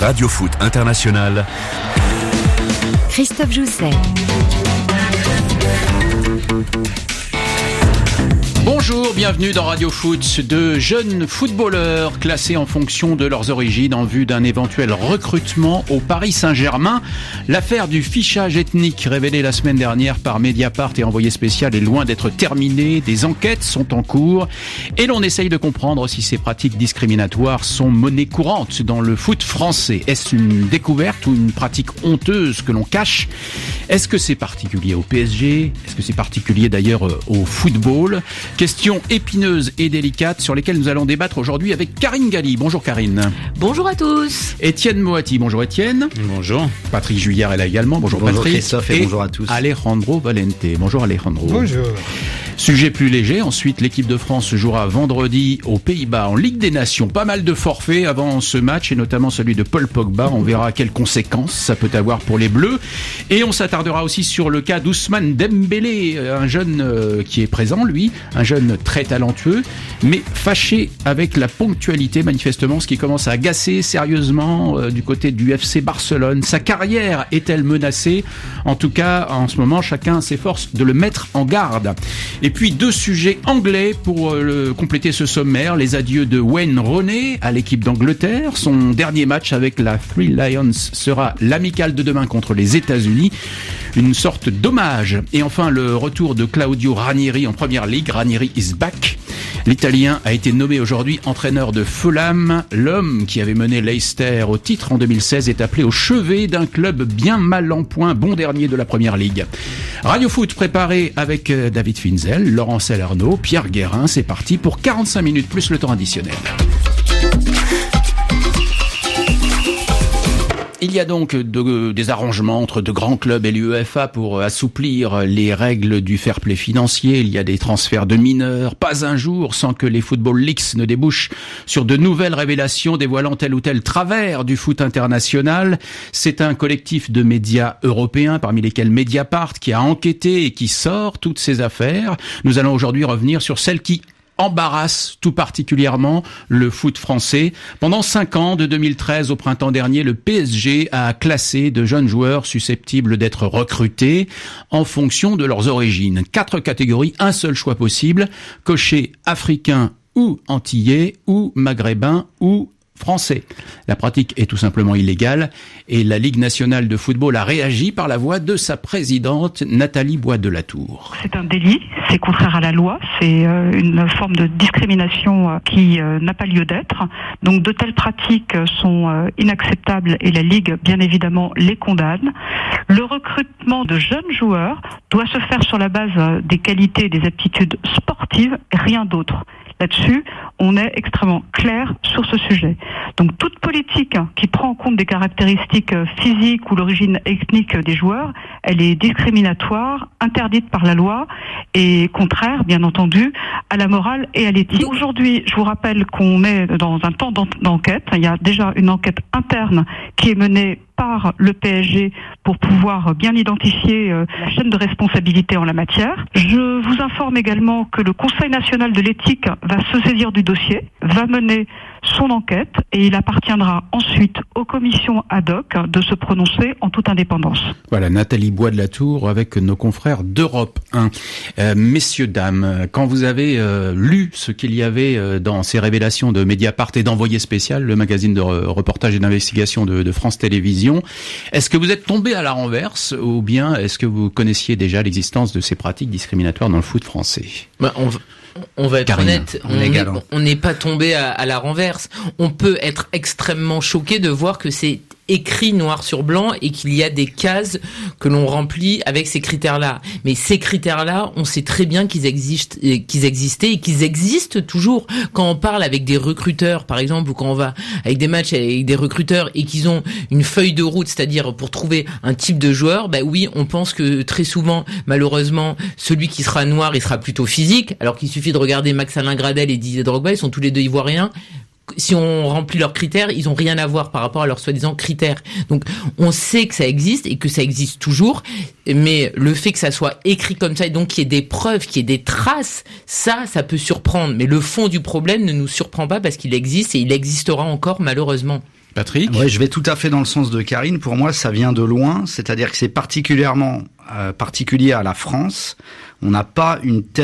Radio Foot International. Christophe Jousset. Bonjour, bienvenue dans Radio Foot. De jeunes footballeurs classés en fonction de leurs origines en vue d'un éventuel recrutement au Paris Saint-Germain. L'affaire du fichage ethnique révélée la semaine dernière par Mediapart et Envoyé spécial est loin d'être terminée. Des enquêtes sont en cours et l'on essaye de comprendre si ces pratiques discriminatoires sont monnaie courante dans le foot français. Est-ce une découverte ou une pratique honteuse que l'on cache ? Est-ce que c'est particulier au PSG ? Est-ce que c'est particulier d'ailleurs au football ? Questions épineuses et délicates sur lesquelles nous allons débattre aujourd'hui avec Karine Galli. Bonjour Karine. Bonjour à tous. Étienne Moati. Bonjour Étienne. Bonjour. Patrick Juillard est là également. Bonjour Patrick. Patrick. Christophe et bonjour à tous. Alejandro Valente. Bonjour Alejandro. Bonjour. Sujet plus léger. Ensuite, l'équipe de France jouera vendredi aux Pays-Bas en Ligue des Nations. Pas mal de forfaits avant ce match et notamment celui de Paul Pogba. On verra quelles conséquences ça peut avoir pour les Bleus. Et on s'attardera aussi sur le cas d'Ousmane Dembélé, un jeune qui est présent, lui, un jeune très talentueux, mais fâché avec la ponctualité, manifestement, ce qui commence à agacer sérieusement du côté du FC Barcelone. Sa carrière est-elle menacée ? En tout cas, en ce moment, chacun s'efforce de le mettre en garde. Et puis, deux sujets anglais pour compléter ce sommaire. Les adieux de Wayne Rooney à l'équipe d'Angleterre. Son dernier match avec la Three Lions sera l'amical de demain contre les États-Unis. Une sorte d'hommage. Et enfin, le retour de Claudio Ranieri en Première Ligue. Ranieri is back. L'Italien a été nommé aujourd'hui entraîneur de Fulham. L'homme qui avait mené Leicester au titre en 2016 est appelé au chevet d'un club bien mal en point, bon dernier de la Première Ligue. Radio Foot préparé avec David Finzel, Laurent Salerno, Pierre Guérin. C'est parti pour 45 minutes plus le temps additionnel. Il y a donc des arrangements entre de grands clubs et l'UEFA pour assouplir les règles du fair play financier. Il y a des transferts de mineurs, pas un jour sans que les Football Leaks ne débouchent sur de nouvelles révélations dévoilant tel ou tel travers du foot international. C'est un collectif de médias européens, parmi lesquels Mediapart, qui a enquêté et qui sort toutes ces affaires. Nous allons aujourd'hui revenir sur celles qui embarrasse tout particulièrement le foot français. Pendant 5 ans, de 2013 au printemps dernier, le PSG a classé de jeunes joueurs susceptibles d'être recrutés en fonction de leurs origines. 4 catégories, un seul choix possible, cocher africain ou antillais ou maghrébin ou français. La pratique est tout simplement illégale et la Ligue nationale de football a réagi par la voix de sa présidente Nathalie Bois de la Tour. C'est un délit, c'est contraire à la loi, c'est une forme de discrimination qui n'a pas lieu d'être. Donc de telles pratiques sont inacceptables et la Ligue bien évidemment les condamne. Le recrutement de jeunes joueurs doit se faire sur la base des qualités et des aptitudes sportives et rien d'autre. Là-dessus, on est extrêmement clair sur ce sujet. Donc toute politique qui prend en compte des caractéristiques physiques ou l'origine ethnique des joueurs, elle est discriminatoire, interdite par la loi et contraire, bien entendu, à la morale et à l'éthique. Aujourd'hui, je vous rappelle qu'on est dans un temps d'enquête. Il y a déjà une enquête interne qui est menée par le PSG pour pouvoir bien identifier la chaîne de responsabilité en la matière. Je vous informe également que le Conseil national de l'éthique va se saisir du dossier, va mener son enquête et il appartiendra ensuite aux commissions ad hoc de se prononcer en toute indépendance. Voilà, Nathalie Bois de la Tour avec nos confrères d'Europe 1. Messieurs, dames, quand vous avez lu ce qu'il y avait dans ces révélations de Mediapart et d'Envoyé spécial, le magazine de reportage et d'investigation de France Télévisions, est-ce que vous êtes tombé à la renverse ou bien est-ce que vous connaissiez déjà l'existence de ces pratiques discriminatoires dans le foot français ? On va être Karine, honnête, on n'est pas tombé à la renverse. On peut être extrêmement choqué de voir que c'est écrit noir sur blanc et qu'il y a des cases que l'on remplit avec ces critères-là. Mais ces critères-là, on sait très bien qu'ils existaient et qu'ils existent toujours. Quand on parle avec des recruteurs, par exemple, ou quand on va avec des matchs avec des recruteurs et qu'ils ont une feuille de route, c'est-à-dire pour trouver un type de joueur, bah oui, on pense que très souvent, malheureusement, celui qui sera noir, il sera plutôt physique, alors qu'il suffit de regarder Max-Alain Gradel et Didier Drogba, ils sont tous les deux ivoiriens. Si on remplit leurs critères, ils ont rien à voir par rapport à leurs soi-disant critères. Donc, on sait que ça existe et que ça existe toujours, mais le fait que ça soit écrit comme ça et donc qu'il y ait des preuves, qu'il y ait des traces, ça peut surprendre. Mais le fond du problème ne nous surprend pas parce qu'il existe et il existera encore malheureusement. Patrick? Ouais, je vais tout à fait dans le sens de Karine. Pour moi, ça vient de loin, c'est-à-dire que c'est particulièrement particulier à la France. On n'a pas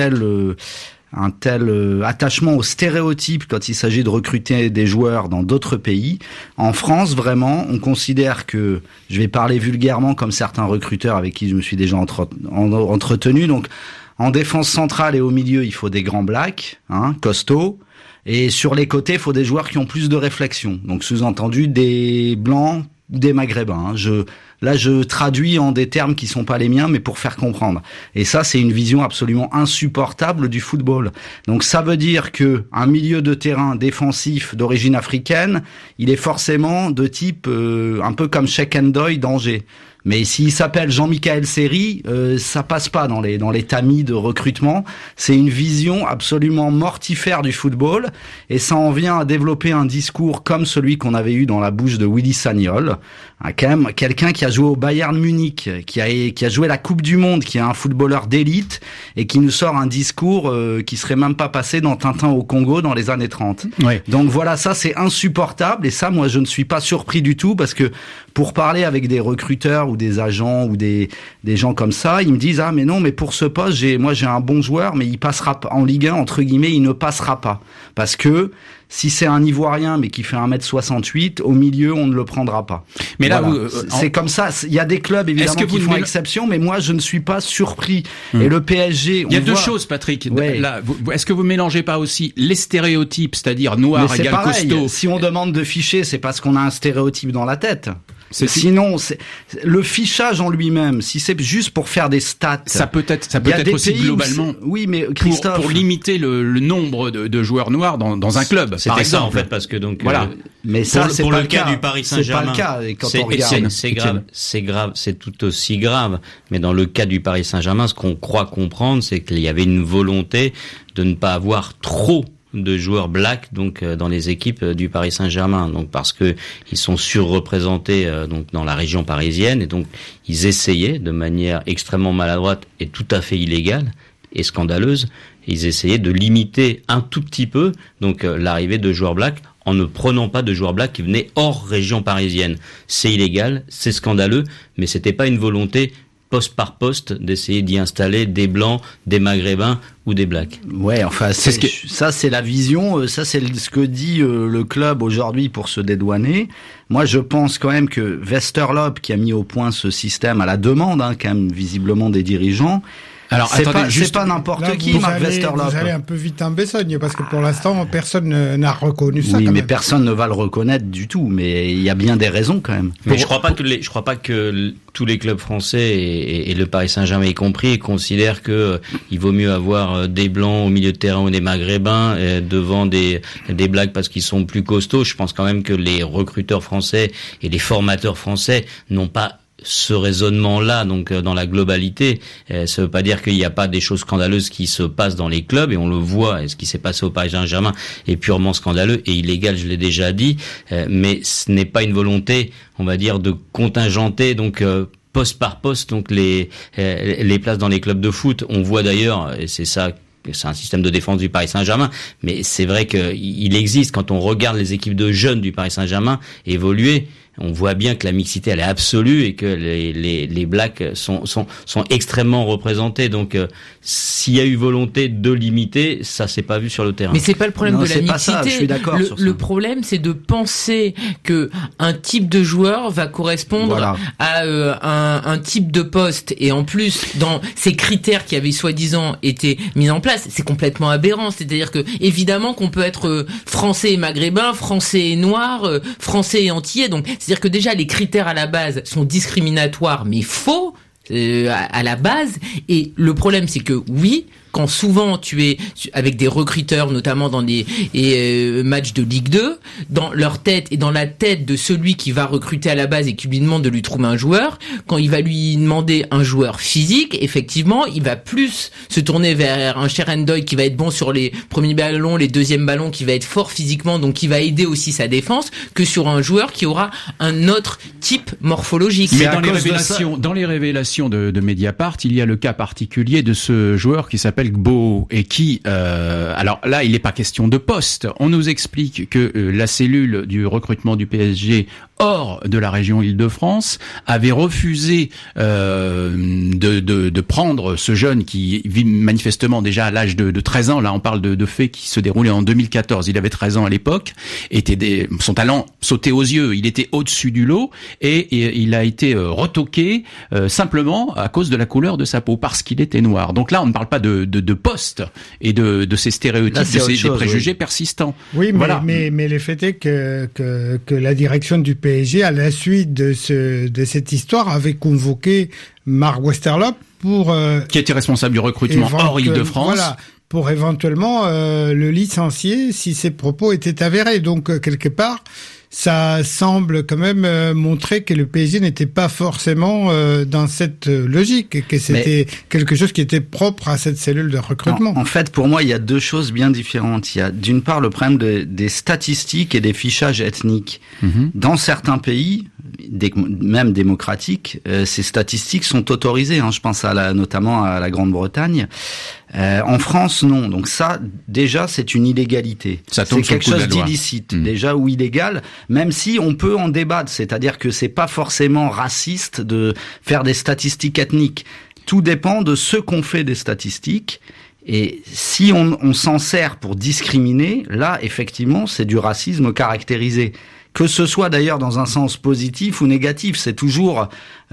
un tel attachement aux stéréotypes quand il s'agit de recruter des joueurs dans d'autres pays. En France, vraiment, on considère que, je vais parler vulgairement comme certains recruteurs avec qui je me suis déjà entretenu, donc en défense centrale et au milieu, il faut des grands blacks, costauds, et sur les côtés, il faut des joueurs qui ont plus de réflexion, donc sous-entendu des blancs ou des maghrébins. Là, je traduis en des termes qui sont pas les miens, mais pour faire comprendre. Et ça, c'est une vision absolument insupportable du football. Donc, ça veut dire que un milieu de terrain défensif d'origine africaine, il est forcément de type un peu comme Cheikh Ndoye d'Angers. Mais s'il s'appelle Jean-Michel Seri, ça passe pas dans les tamis de recrutement. C'est une vision absolument mortifère du football, et ça en vient à développer un discours comme celui qu'on avait eu dans la bouche de Willy Sagnol, quand même quelqu'un qui a joué au Bayern Munich, qui a joué la Coupe du Monde, qui est un footballeur d'élite, et qui nous sort un discours qui serait même pas passé dans Tintin au Congo dans les années 30. Ouais. Donc voilà, ça c'est insupportable, et ça, moi, je ne suis pas surpris du tout, parce que pour parler avec des recruteurs ou des agents ou des gens comme ça, ils me disent mais non, mais pour ce poste, j'ai un bon joueur, mais il passera pas en Ligue 1, entre guillemets, il ne passera pas, parce que si c'est un Ivoirien mais qui fait 1m68, au milieu, on ne le prendra pas. Mais voilà. Là, c'est comme ça. Il y a des clubs évidemment qui font exception, mais moi, je ne suis pas surpris. Et le PSG, il y a deux choses, Patrick. Ouais. Là, est-ce que vous mélangez pas aussi les stéréotypes, c'est-à-dire noir égale costaud? Si on demande de ficher, c'est parce qu'on a un stéréotype dans la tête. Sinon, le fichage en lui-même, si c'est juste pour faire des stats, ça peut être aussi globalement. Oui, mais Christophe, pour limiter le nombre de joueurs noirs dans un club. C'était ça en fait, parce que donc voilà. Mais ça, c'est pour pas le cas du Paris Saint-Germain. C'est pas le cas. Et quand on regarde, c'est grave, c'est tout aussi grave. Mais dans le cas du Paris Saint-Germain, ce qu'on croit comprendre, c'est qu'il y avait une volonté de ne pas avoir trop de joueurs blacks donc dans les équipes du Paris Saint-Germain, donc parce que ils sont surreprésentés donc dans la région parisienne, et donc ils essayaient de manière extrêmement maladroite et tout à fait illégale et scandaleuse, ils essayaient de limiter un tout petit peu donc l'arrivée de joueurs blacks en ne prenant pas de joueurs blacks qui venaient hors région parisienne. C'est illégal, c'est scandaleux, mais c'était pas une volonté poste par poste d'essayer d'y installer des blancs, des maghrébins ou des blacks. Ouais, enfin ça c'est la vision, ça c'est ce que dit le club aujourd'hui pour se dédouaner. Moi je pense quand même que Westerlo, qui a mis au point ce système à la demande quand même visiblement des dirigeants. Alors, c'est pas n'importe qui, Marc Westerlo. Vous allez un peu vite en besogne, parce que pour l'instant, personne n'a reconnu ça. Oui, mais personne ne va le reconnaître du tout. Mais il y a bien des raisons quand même. Mais je crois pas que tous les clubs français et le Paris Saint-Germain y compris considèrent que il vaut mieux avoir des blancs au milieu de terrain ou des maghrébins devant des blacks parce qu'ils sont plus costauds. Je pense quand même que les recruteurs français et les formateurs français n'ont pas ce raisonnement-là, donc dans la globalité. Ça veut pas dire qu'il n'y a pas des choses scandaleuses qui se passent dans les clubs, et on le voit, et ce qui s'est passé au Paris Saint-Germain est purement scandaleux et illégal, je l'ai déjà dit, mais ce n'est pas une volonté, on va dire, de contingenter donc poste par poste donc les places dans les clubs de foot. On voit d'ailleurs, et c'est ça, c'est un système de défense du Paris Saint-Germain, mais c'est vrai qu'il existe. Quand on regarde les équipes de jeunes du Paris Saint-Germain évoluer, on voit bien que la mixité elle est absolue et que les blacks sont extrêmement représentés. Donc s'il y a eu volonté de limiter, ça s'est pas vu sur le terrain. Mais c'est pas le problème de la mixité. Ça, je suis d'accord sur ça. Le problème, c'est de penser que un type de joueur va correspondre à un type de poste, et en plus dans ces critères qui avaient soi-disant été mis en place, c'est complètement aberrant. C'est-à-dire que évidemment qu'on peut être français et maghrébin, français et noir, français et antillais. Donc c'est-à-dire que déjà les critères à la base sont discriminatoires mais faux à la base, et le problème c'est que oui, quand souvent tu es avec des recruteurs, notamment dans des matchs de Ligue 2, dans leur tête et dans la tête de celui qui va recruter à la base et qui lui demande de lui trouver un joueur, quand il va lui demander un joueur physique, effectivement, il va plus se tourner vers un Cheikh Ndoye qui va être bon sur les premiers ballons, les deuxièmes ballons, qui va être fort physiquement, donc qui va aider aussi sa défense, que sur un joueur qui aura un autre type morphologique. Mais dans les révélations de Mediapart, il y a le cas particulier de ce joueur qui s'appelle s'appelle Gbo et qui, alors là, il n'est pas question de poste. On nous explique que la cellule du recrutement du PSG hors de la région Île-de-France avait refusé de prendre ce jeune qui vit manifestement déjà à l'âge de 13 ans. Là, on parle de faits qui se déroulaient en 2014. Il avait 13 ans à l'époque. Son talent sautait aux yeux. Il était au-dessus du lot et il a été retoqué simplement à cause de la couleur de sa peau, parce qu'il était noir. Donc là, on ne parle pas de poste et de ces stéréotypes, là, des préjugés persistants. Oui, mais, voilà. mais le fait est que la direction du PSG, à la suite de cette histoire, avait convoqué Marc Westerlo pour qui était responsable du recrutement hors Île-de-France. Voilà, pour éventuellement le licencier si ses propos étaient avérés. Donc quelque part, ça semble quand même montrer que le PSG n'était pas forcément dans cette logique, et que c'était quelque chose qui était propre à cette cellule de recrutement. En fait, pour moi, il y a deux choses bien différentes. Il y a d'une part le problème des statistiques et des fichages ethniques. Dans certains pays, même démocratiques, ces statistiques sont autorisées. Je pense notamment à la Grande-Bretagne. En France, non. Donc ça, déjà, c'est une illégalité. Ça tombe c'est quelque chose d'illicite, déjà, ou illégal, même si on peut en débattre. C'est-à-dire que c'est pas forcément raciste de faire des statistiques ethniques. Tout dépend de ce qu'on fait des statistiques. Et si on s'en sert pour discriminer, là, effectivement, c'est du racisme caractérisé. Que ce soit d'ailleurs dans un sens positif ou négatif, c'est toujours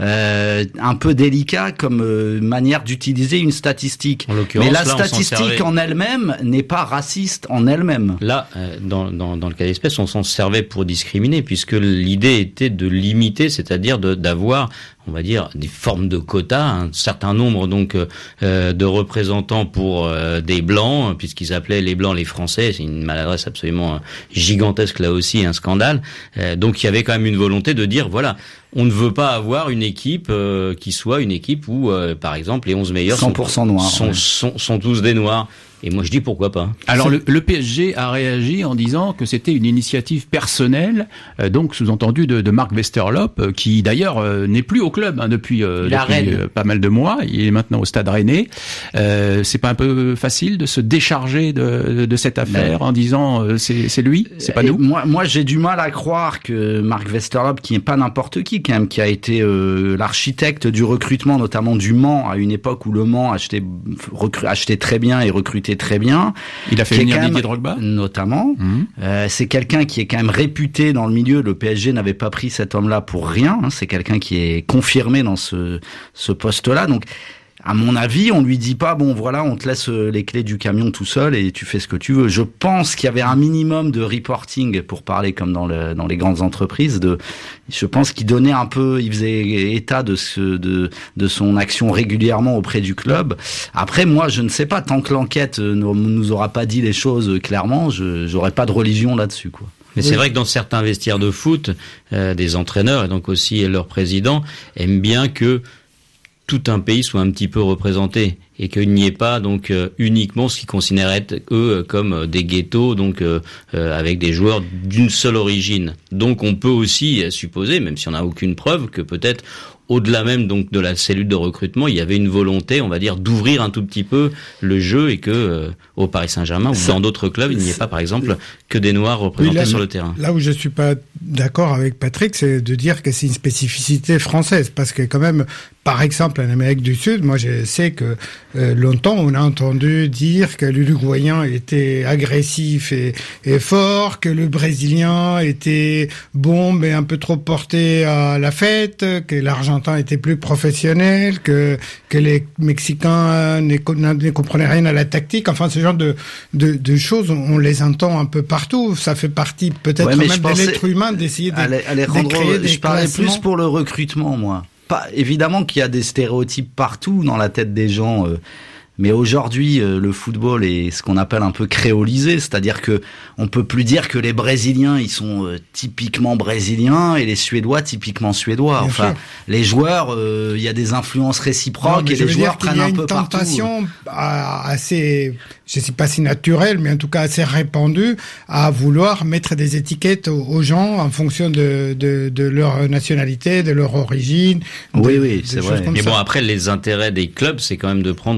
un peu délicat comme manière d'utiliser une statistique. Mais la statistique en elle-même n'est pas raciste en elle-même. Là, dans le cas d'espèce, on s'en servait pour discriminer, puisque l'idée était de limiter, c'est-à-dire d'avoir, on va dire, des formes de quotas, un certain nombre donc de représentants pour des blancs, puisqu'ils appelaient les blancs les Français. C'est une maladresse absolument gigantesque, là aussi, un scandale. Donc il y avait quand même une volonté de dire, voilà, on ne veut pas avoir une équipe qui soit une équipe où, par exemple, les 11 meilleurs 100% noirs, sont tous des noirs. Et moi je dis pourquoi pas. Alors le PSG a réagi en disant que c'était une initiative personnelle, donc sous-entendu de Marc Westerlo, qui d'ailleurs n'est plus au club depuis pas mal de mois. Il est maintenant au Stade Rennais. C'est pas un peu facile de se décharger de cette affaire en disant c'est lui, c'est pas nous? Moi j'ai du mal à croire que Marc Westerlo, qui n'est pas n'importe qui quand même, qui a été l'architecte du recrutement, notamment du Mans, à une époque où le Mans achetait très bien et recrutait très bien. Il a fait venir Didier Drogba, notamment. C'est quelqu'un qui est quand même réputé dans le milieu. Le PSG n'avait pas pris cet homme-là pour rien. C'est quelqu'un qui est confirmé dans ce poste-là. Donc, à mon avis, on lui dit pas, bon voilà, on te laisse les clés du camion tout seul et tu fais ce que tu veux. Je pense qu'il y avait un minimum de reporting, pour parler comme dans les grandes entreprises. Je pense qu'il donnait un peu, il faisait état de son action régulièrement auprès du club. Après, moi, je ne sais pas, tant que l'enquête nous aura pas dit les choses clairement, j'aurais pas de religion là-dessus, quoi. Mais c'est vrai que dans certains vestiaires de foot, des entraîneurs et donc aussi leurs présidents aiment bien que tout un pays soit un petit peu représenté et qu'il n'y ait pas donc uniquement ce qu'ils considèrent être eux comme des ghettos, donc avec des joueurs d'une seule origine. Donc on peut aussi supposer, même si on n'a aucune preuve, que peut-être au-delà même donc de la cellule de recrutement, il y avait une volonté, on va dire, d'ouvrir un tout petit peu le jeu et que au Paris Saint-Germain ou dans d'autres clubs, il n'y ait pas, par exemple, que des Noirs représentés sur le terrain. Là où je suis pas d'accord avec Patrick, c'est de dire que c'est une spécificité française, parce que quand même, par exemple, en Amérique du Sud, moi je sais que longtemps on a entendu dire que l'Uruguayen était agressif et fort, que le Brésilien était bon mais un peu trop porté à la fête, que l'Argentin était plus professionnel, que les Mexicains ne comprenaient rien à la tactique. Enfin, ce genre de choses, on les entend un peu partout. Ça fait partie peut-être même de l'être humain d'essayer de créer des je parlais classements. plus pour le recrutement, moi. Pas, évidemment qu'il y a des stéréotypes partout dans la tête des gens, mais aujourd'hui, le football est ce qu'on appelle un peu créolisé, c'est-à-dire que on peut plus dire que les Brésiliens, ils sont typiquement brésiliens et les Suédois typiquement suédois. Bien enfin, sûr. Les joueurs, il y a des influences réciproques et les joueurs prennent un peu partout. Il y a une tentation assez, je sais pas si naturelle, mais en tout cas assez répandue, à vouloir mettre des étiquettes aux gens en fonction de leur nationalité, de leur origine. Oui, c'est vrai. Mais bon, après, les intérêts des clubs, c'est quand même de prendre les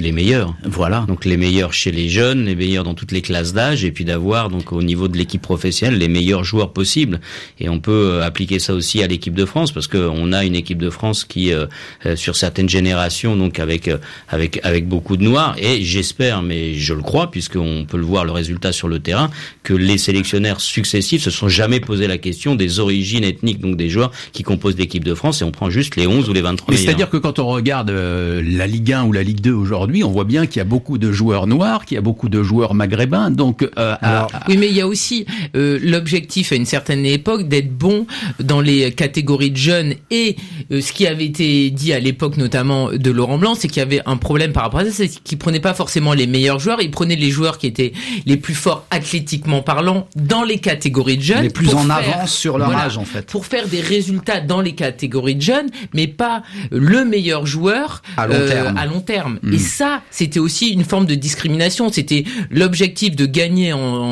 les meilleurs. Voilà. Donc les meilleurs chez les jeunes, les meilleurs dans toutes les classes d'âge, et puis d'avoir donc au niveau de l'équipe professionnelle les meilleurs joueurs possibles. Et on peut appliquer ça aussi à l'équipe de France, parce que on a une équipe de France qui sur certaines générations, donc avec beaucoup de noirs, et j'espère, mais je le crois, puisqu'on peut le voir le résultat sur le terrain, que les sélectionneurs successifs se sont jamais posé la question des origines ethniques, donc des joueurs qui composent l'équipe de France, et on prend juste les 11 ou les 23 meilleurs. C'est-à-dire que quand on regarde la Ligue 1 ou la Ligue 2 aujourd'hui, on voit bien qu'il y a beaucoup de joueurs noirs, qu'il y a beaucoup de joueurs maghrébins, donc oui, mais il y a aussi l'objectif à une certaine époque d'être bon dans les catégories de jeunes, et ce qui avait été dit à l'époque notamment de Laurent Blanc, c'est qu'il y avait un problème par rapport à ça, c'est qu'il prenait pas forcément les meilleurs joueurs, il prenait les joueurs qui étaient les plus forts athlétiquement parlant dans les catégories de jeunes, les plus en avance sur leur âge en fait, pour faire des résultats dans les catégories de jeunes, mais pas le meilleur joueur à long terme. Et ça, c'était aussi une forme de discrimination. C'était l'objectif de gagner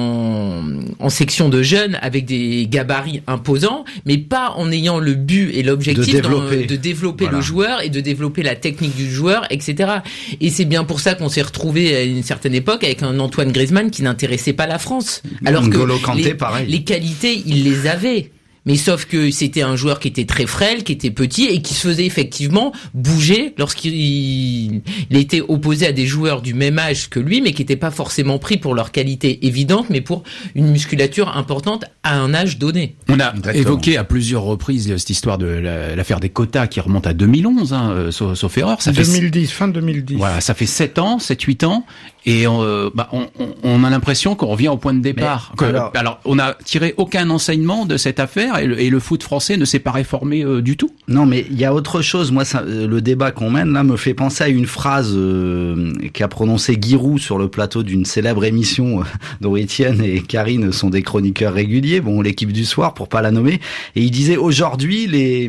en section de jeunes avec des gabarits imposants, mais pas en ayant le but et l'objectif de développer le joueur et de développer la technique du joueur, etc. Et c'est bien pour ça qu'on s'est retrouvé à une certaine époque avec un Antoine Griezmann qui n'intéressait pas la France. Alors que les qualités, il les avait. Mais sauf que c'était un joueur qui était très frêle, qui était petit et qui se faisait effectivement bouger lorsqu'il était opposé à des joueurs du même âge que lui, mais qui n'étaient pas forcément pris pour leur qualité évidente, mais pour une musculature importante à un âge donné. On a évoqué à plusieurs reprises cette histoire de l'affaire des quotas qui remonte à 2011, sauf erreur. Ça fait fin 2010. Voilà, ça fait 7-8 ans. Et on a l'impression qu'on revient au point de départ. Alors, on n'a tiré aucun enseignement de cette affaire et le foot français ne s'est pas réformé du tout. Non, mais il y a autre chose. Moi, le débat qu'on mène là me fait penser à une phrase qu'a prononcée Giroud sur le plateau d'une célèbre émission dont Étienne et Karine sont des chroniqueurs réguliers. Bon, l'équipe du soir pour pas la nommer. Et il disait aujourd'hui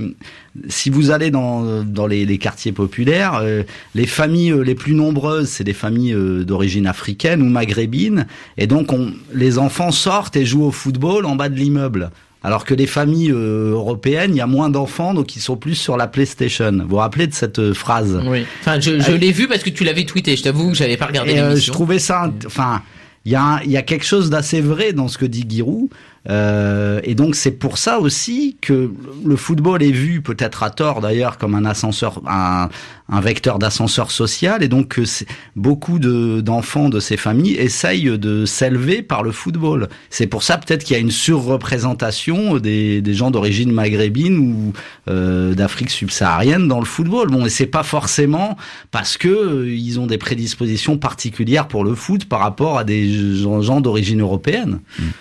si vous allez dans les quartiers populaires, les familles les plus nombreuses, c'est des familles d'origine africaine ou maghrébine, et donc les enfants sortent et jouent au football en bas de l'immeuble. Alors que les familles européennes, il y a moins d'enfants, donc ils sont plus sur la PlayStation. Vous vous rappelez de cette phrase? Oui. Enfin, je l'ai vu parce que tu l'avais tweeté. Je t'avoue que j'avais pas regardé l'émission. Je trouvais ça, il y a quelque chose d'assez vrai dans ce que dit Giroud. Et donc c'est pour ça aussi que le football est vu, peut-être à tort d'ailleurs, comme un ascenseur, un vecteur d'ascenseur social, et donc beaucoup d'enfants de ces familles essayent de s'élever par le football. C'est pour ça peut-être qu'il y a une surreprésentation des gens d'origine maghrébine ou d'Afrique subsaharienne dans le football. Bon, et c'est pas forcément parce que ils ont des prédispositions particulières pour le foot par rapport à des gens d'origine européenne.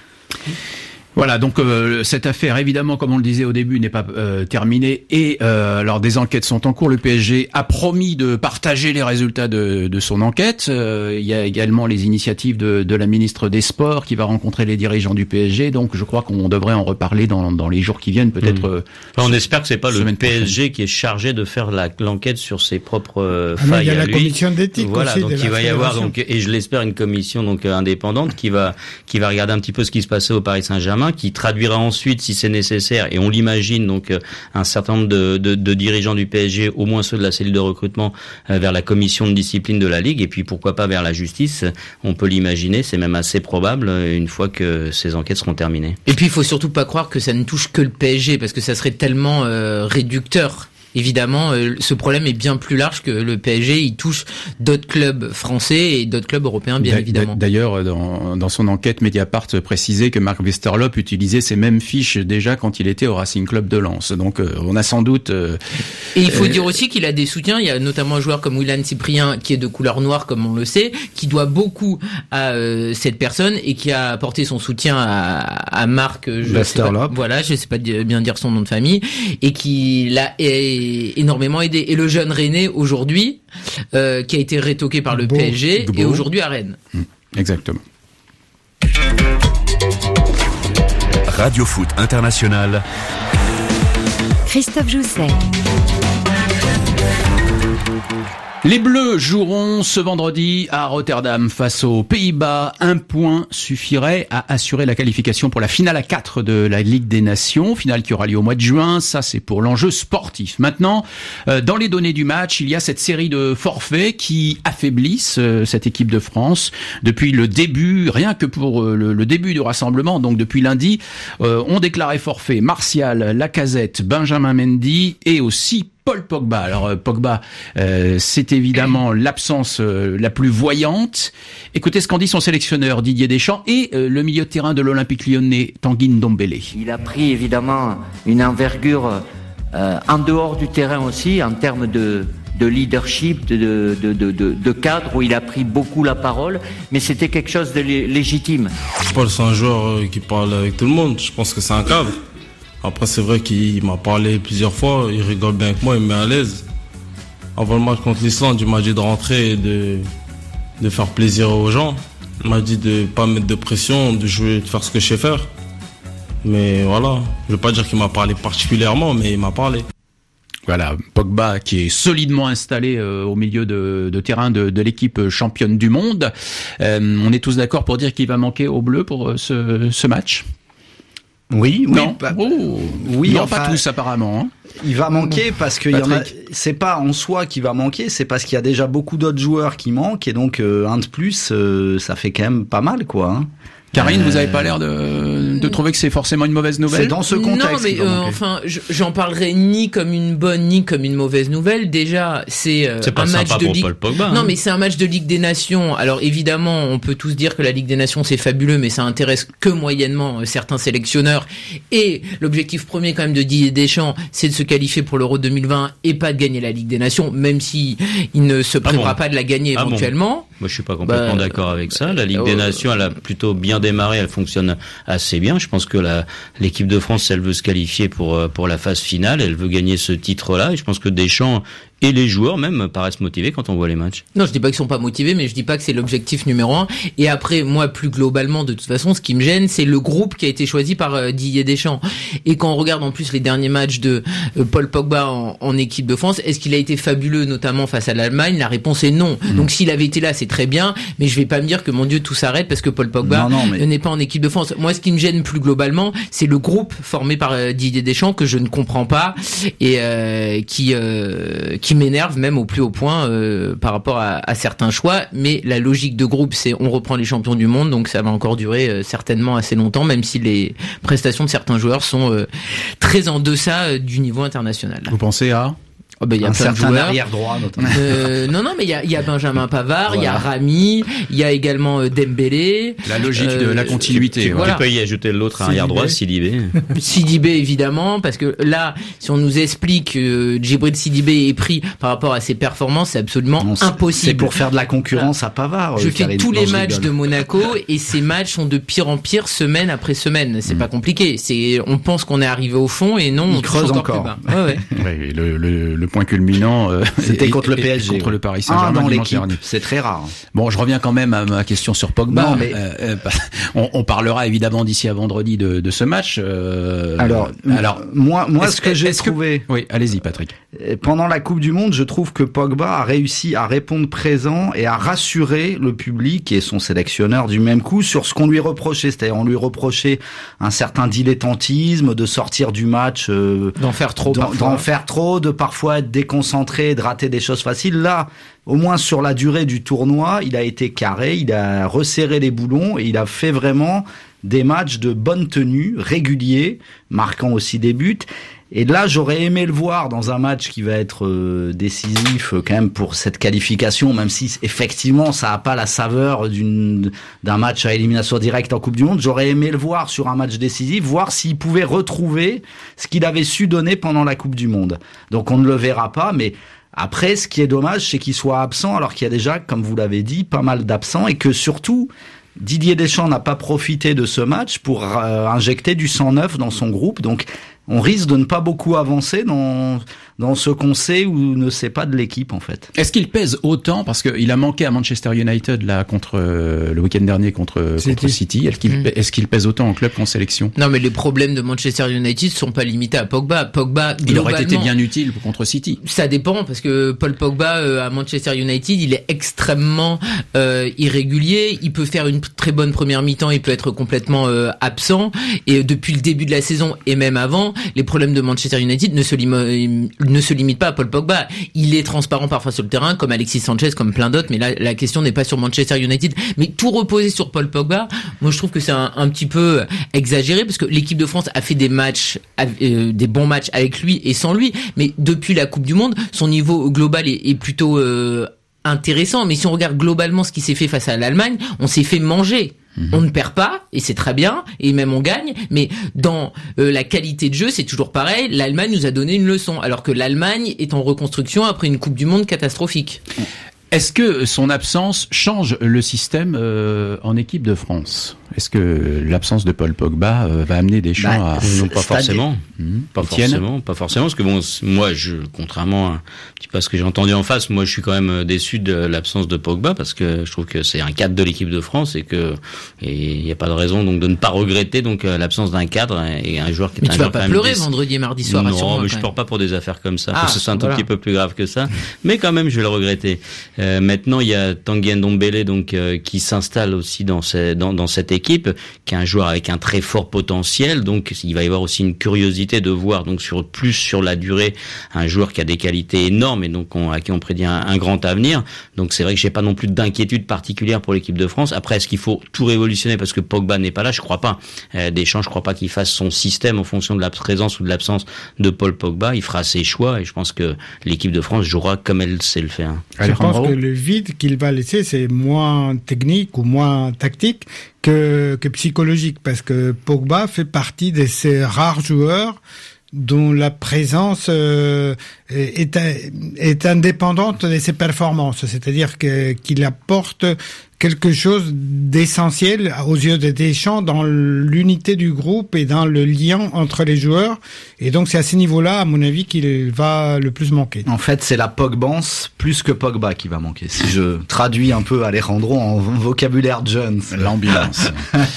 Voilà, donc cette affaire, évidemment, comme on le disait au début, n'est pas terminée. Et alors des enquêtes sont en cours. Le PSG a promis de partager les résultats de son enquête. Il y a également les initiatives de la ministre des Sports qui va rencontrer les dirigeants du PSG. Donc je crois qu'on devrait en reparler dans les jours qui viennent, peut-être. On espère que c'est pas le PSG qui est chargé de faire l'enquête sur ses propres failles. Il y a la commission d'éthique. Voilà, aussi donc il va y avoir et je l'espère une commission indépendante qui va regarder un petit peu ce qui se passait au Paris Saint-Germain, qui traduira ensuite, si c'est nécessaire, et on l'imagine, donc un certain nombre de dirigeants du PSG, au moins ceux de la cellule de recrutement, vers la commission de discipline de la Ligue, et puis pourquoi pas vers la justice. On peut l'imaginer, c'est même assez probable, une fois que ces enquêtes seront terminées. Et puis il faut surtout pas croire que ça ne touche que le PSG, parce que ça serait tellement réducteur. Évidemment, ce problème est bien plus large que le PSG. Il touche d'autres clubs français et d'autres clubs européens, bien évidemment. D'ailleurs, dans son enquête, Mediapart précisait que Marc Westerlo utilisait ces mêmes fiches déjà quand il était au Racing Club de Lens. Donc, on a sans doute... Et il faut dire aussi qu'il a des soutiens. Il y a notamment un joueur comme Willan Cyprien, qui est de couleur noire, comme on le sait, qui doit beaucoup à cette personne et qui a apporté son soutien à Marc Westerlo. Voilà, je sais pas bien dire son nom de famille, et qui l'a énormément aidé. Et le jeune René aujourd'hui, qui a été rétoqué par le PSG, est aujourd'hui à Rennes. Exactement. Radio Foot International. Christophe Jousset. Les Bleus joueront ce vendredi à Rotterdam face aux Pays-Bas. Un point suffirait à assurer la qualification pour la finale à 4 de la Ligue des Nations, finale qui aura lieu au mois de juin. Ça, c'est pour l'enjeu sportif. Maintenant, dans les données du match, il y a cette série de forfaits qui affaiblissent cette équipe de France depuis le début, rien que pour le début du rassemblement, donc depuis lundi, ont déclaré forfait Martial, Lacazette, Benjamin Mendy et aussi Paul Pogba. Alors Pogba, c'est évidemment l'absence la plus voyante. Écoutez ce qu'en dit son sélectionneur Didier Deschamps et le milieu de terrain de l'Olympique Lyonnais, Tanguy Ndombele. Il a pris évidemment une envergure en dehors du terrain aussi, en termes de leadership, de cadre, où il a pris beaucoup la parole, mais c'était quelque chose de légitime. Paul, c'est un joueur qui parle avec tout le monde. Je pense que c'est un cadre. Après, c'est vrai qu'il m'a parlé plusieurs fois, il rigole bien avec moi, il me met à l'aise. Avant le match contre l'Islande, il m'a dit de rentrer et de faire plaisir aux gens. Il m'a dit de pas mettre de pression, de jouer, de faire ce que je sais faire. Mais voilà, je ne veux pas dire qu'il m'a parlé particulièrement, mais il m'a parlé. Voilà, Pogba qui est solidement installé au milieu de terrain de l'équipe championne du monde. On est tous d'accord pour dire qu'il va manquer aux Bleus pour ce match ? Oui, non, oui, non, enfin, pas tous apparemment. Hein. Il va manquer parce que c'est pas en soi qu'il va manquer, c'est parce qu'il y a déjà beaucoup d'autres joueurs qui manquent et donc un de plus, ça fait quand même pas mal, quoi. Hein. Karine, vous avez pas l'air de trouver que c'est forcément une mauvaise nouvelle ? C'est dans ce contexte. Non, mais enfin, j'en parlerai ni comme une bonne ni comme une mauvaise nouvelle. Déjà, c'est un match de Ligue. Paul Pogba, non, mais c'est un match de Ligue des Nations. Alors évidemment, on peut tous dire que la Ligue des Nations c'est fabuleux, mais ça intéresse que moyennement certains sélectionneurs. Et l'objectif premier quand même de Didier Deschamps, c'est de se qualifier pour l'Euro 2020 et pas de gagner la Ligue des Nations, même si il ne se privera pas de la gagner éventuellement. Moi, je suis pas complètement d'accord avec ça. La Ligue des Nations, elle a plutôt bien démarré, elle fonctionne assez bien. Je pense que l'équipe de France, elle veut se qualifier pour la phase finale, elle veut gagner ce titre-là. Et je pense que Deschamps et les joueurs même paraissent motivés quand on voit les matchs. Non, je dis pas qu'ils sont pas motivés, mais je dis pas que c'est l'objectif numéro 1. Et après, moi, plus globalement, de toute façon, ce qui me gêne, c'est le groupe qui a été choisi par Didier Deschamps. Et quand on regarde en plus les derniers matchs de Paul Pogba en équipe de France, est-ce qu'il a été fabuleux, notamment face à l'Allemagne ? La réponse est non. Donc s'il avait été là, c'est très bien, mais je vais pas me dire que mon Dieu, tout s'arrête parce que Paul Pogba n'est pas en équipe de France. Moi, ce qui me gêne plus globalement, c'est le groupe formé par Didier Deschamps que je ne comprends pas et qui m'énerve même au plus haut point par rapport à certains choix. Mais la logique de groupe, c'est on reprend les champions du monde, donc ça va encore durer certainement assez longtemps, même si les prestations de certains joueurs sont très en deçà du niveau international. Vous pensez à y a un certain arrière droit notamment. Non, mais il y a Benjamin Pavard, il y a Rami, il y a également Dembélé. La logique de la continuité. Tu peux y ajouter l'autre arrière droit, Sidibé. Sidibé évidemment, parce que là, si on nous explique que Djibril Sidibé est pris par rapport à ses performances, c'est absolument impossible. C'est pour faire de la concurrence à Pavard. Je fais tous les matchs de Monaco et ces matchs sont de pire en pire semaine après semaine. C'est pas compliqué. On pense qu'on est arrivé au fond et non, on creuse encore. Plus bas. Ouais. Ouais, le point culminant, c'était contre le PSG, contre le Paris Saint-Germain dans l'équipe. C'est très rare. Bon, je reviens quand même à ma question sur Pogba. Non, mais on parlera évidemment d'ici à vendredi de ce match. Alors, moi, ce que j'ai trouvé. Oui, allez-y, Patrick. Pendant la Coupe du Monde, je trouve que Pogba a réussi à répondre présent et à rassurer le public et son sélectionneur du même coup sur ce qu'on lui reprochait. C'est-à-dire, on lui reprochait un certain dilettantisme, de sortir du match, d'en faire trop, de parfois être déconcentré, de rater des choses faciles. Là, au moins sur la durée du tournoi, il a été carré, il a resserré les boulons et il a fait vraiment des matchs de bonne tenue, réguliers, marquant aussi des buts. Et là, j'aurais aimé le voir dans un match qui va être décisif quand même pour cette qualification, même si effectivement ça n'a pas la saveur d'un match à élimination directe en Coupe du Monde. J'aurais aimé le voir sur un match décisif, voir s'il pouvait retrouver ce qu'il avait su donner pendant la Coupe du Monde. Donc on ne le verra pas, mais après, ce qui est dommage, c'est qu'il soit absent alors qu'il y a déjà, comme vous l'avez dit, pas mal d'absents et que surtout Didier Deschamps n'a pas profité de ce match pour injecter du sang neuf dans son groupe. Donc on risque de ne pas beaucoup avancer dans ce qu'on sait ou ne sait pas de l'équipe, en fait. Est-ce qu'il pèse autant, parce qu'il a manqué à Manchester United là contre le week-end dernier contre City. Est-ce qu'il pèse autant en club qu'en sélection? Non, mais les problèmes de Manchester United sont pas limités à Pogba. Il aurait été bien utile contre City. Ça dépend, parce que Paul Pogba à Manchester United, il est extrêmement irrégulier. Il peut faire une très bonne première mi-temps, il peut être complètement absent. Et depuis le début de la saison et même avant, les problèmes de Manchester United ne se limitent pas à Paul Pogba. Il est transparent parfois sur le terrain, comme Alexis Sanchez, comme plein d'autres, mais là, la question n'est pas sur Manchester United. Mais tout reposer sur Paul Pogba, moi je trouve que c'est un petit peu exagéré, parce que l'équipe de France a fait des matchs, des bons matchs avec lui et sans lui, mais depuis la Coupe du Monde, son niveau global est plutôt intéressant. Mais si on regarde globalement ce qui s'est fait face à l'Allemagne, on s'est fait manger. On ne perd pas, et c'est très bien, et même on gagne, mais dans la qualité de jeu, c'est toujours pareil. L'Allemagne nous a donné une leçon, alors que l'Allemagne est en reconstruction après une Coupe du Monde catastrophique. Est-ce que son absence change le système en équipe de France? Est-ce que l'absence de Paul Pogba va amener Deschamps à... Non, pas forcément. Pas forcément, parce que bon, moi, contrairement à un petit peu à ce que j'ai entendu en face, moi, je suis quand même déçu de l'absence de Pogba, parce que je trouve que c'est un cadre de l'équipe de France et il n'y a pas de raison donc de ne pas regretter donc l'absence d'un cadre et un joueur qui est mais tu vas pas pleurer vendredi et mardi soir. Non, mais je pleure pas pour des affaires comme ça. Parce que c'est un tout petit peu plus grave que ça. Mais quand même, je vais le regretter. Maintenant, il y a Tanguy Ndombele donc qui s'installe aussi dans cette équipe, qui est un joueur avec un très fort potentiel. Donc, il va y avoir aussi une curiosité de voir donc sur la durée un joueur qui a des qualités énormes et donc à qui on prédit un grand avenir. Donc, c'est vrai que j'ai pas non plus d'inquiétude particulière pour l'équipe de France. Après, est-ce qu'il faut tout révolutionner parce que Pogba n'est pas là? Je crois pas. Deschamps, je crois pas qu'il fasse son système en fonction de la présence ou de l'absence de Paul Pogba. Il fera ses choix et je pense que l'équipe de France jouera comme elle sait le faire. Je pense que le vide qu'il va laisser, c'est moins technique ou moins tactique que psychologique, parce que Pogba fait partie de ces rares joueurs dont la présence est indépendante de ses performances, c'est-à-dire qu'il apporte quelque chose d'essentiel aux yeux de Deschamps dans l'unité du groupe et dans le lien entre les joueurs. Et donc c'est à ce niveau-là, à mon avis, qu'il va le plus manquer. En fait, c'est la Pogbance plus que Pogba qui va manquer. Si je traduis un peu Alejandro en vocabulaire Jones. L'ambulance.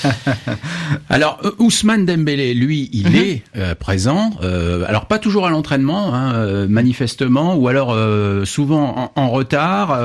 Alors, Ousmane Dembélé, lui, il est présent. Alors, pas toujours à l'entraînement, manifestement, ou alors souvent en retard.